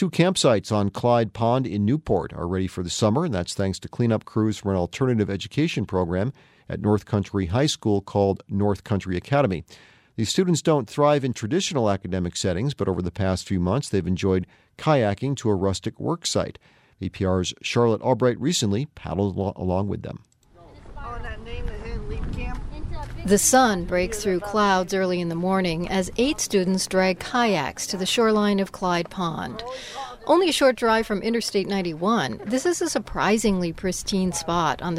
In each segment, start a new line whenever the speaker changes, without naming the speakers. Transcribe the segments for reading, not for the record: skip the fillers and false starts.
2 campsites on Clyde Pond in Newport are ready for the summer, and that's thanks to cleanup crews from an alternative education program at North Country High School called North Country Academy. These students don't thrive in traditional academic settings, but over the past few months they've enjoyed kayaking to a rustic work site. VPR's Charlotte Albright recently paddled along with them.
The sun breaks through clouds early in the morning as 8 students drag kayaks to the shoreline of Clyde Pond. Only a short drive from Interstate 91, this is a surprisingly pristine spot on the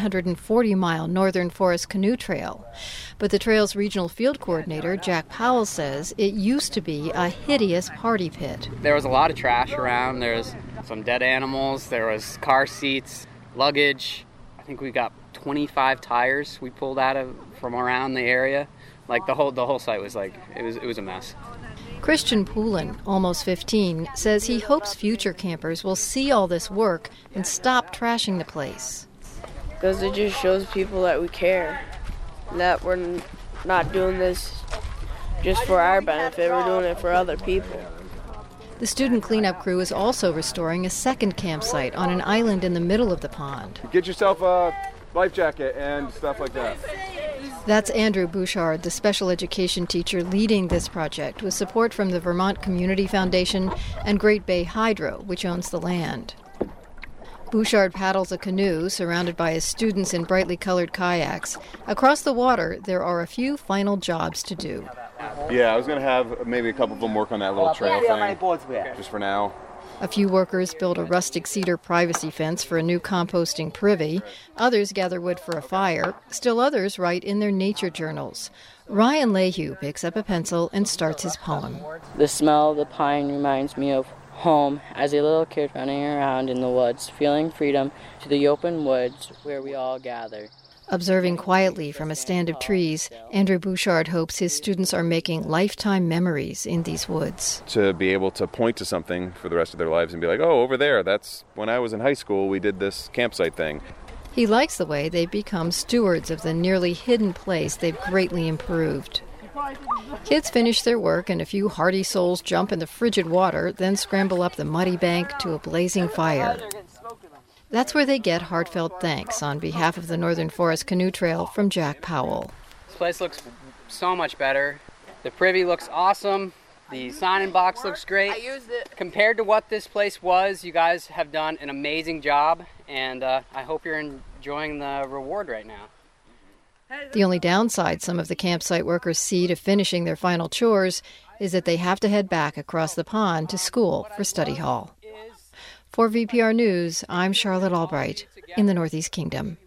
740-mile Northern Forest Canoe Trail. But the trail's regional field coordinator, Jack Powell, says it used to be a hideous party pit.
There was a lot of trash around. There was some dead animals. There was car seats, luggage. I think we got 25 tires we pulled out of from around the area. Like the whole site was like, it was a mess.
Christian Poulin, almost 15, says he hopes future campers will see all this work and stop trashing the place.
Because it just shows people that we care, that we're not doing this just for our benefit, we're doing it for other people.
The student cleanup crew is also restoring a second campsite on an island in the middle of the pond.
Get yourself a life jacket and stuff like that.
That's Andrew Bouchard, the special education teacher leading this project with support from the Vermont Community Foundation and Great Bay Hydro, which owns the land. Bouchard paddles a canoe surrounded by his students in brightly colored kayaks. Across the water, there are a few final jobs to do.
Yeah, I was going to have maybe a couple of them work on that little trail thing, just for now.
A few workers build a rustic cedar privacy fence for a new composting privy. Others gather wood for a fire. Still others write in their nature journals. Ryan Lehue picks up a pencil and starts his poem.
The smell of the pine reminds me of home as a little kid running around in the woods, feeling freedom to the open woods where we all gather.
Observing quietly from a stand of trees, Andrew Bouchard hopes his students are making lifetime memories in these woods.
To be able to point to something for the rest of their lives and be like, oh, over there, that's when I was in high school, we did this campsite thing.
He likes the way they've become stewards of the nearly hidden place they've greatly improved. Kids finish their work and a few hardy souls jump in the frigid water, then scramble up the muddy bank to a blazing fire. That's where they get heartfelt thanks on behalf of the Northern Forest Canoe Trail from Jack Powell.
This place looks so much better. The privy looks awesome. The sign-in box looks great.
I used it.
Compared to what this place was, you guys have done an amazing job, and I hope you're enjoying the reward right now.
The only downside some of the campsite workers see to finishing their final chores is that they have to head back across the pond to school for study hall. For VPR News, I'm Charlotte Albright in the Northeast Kingdom.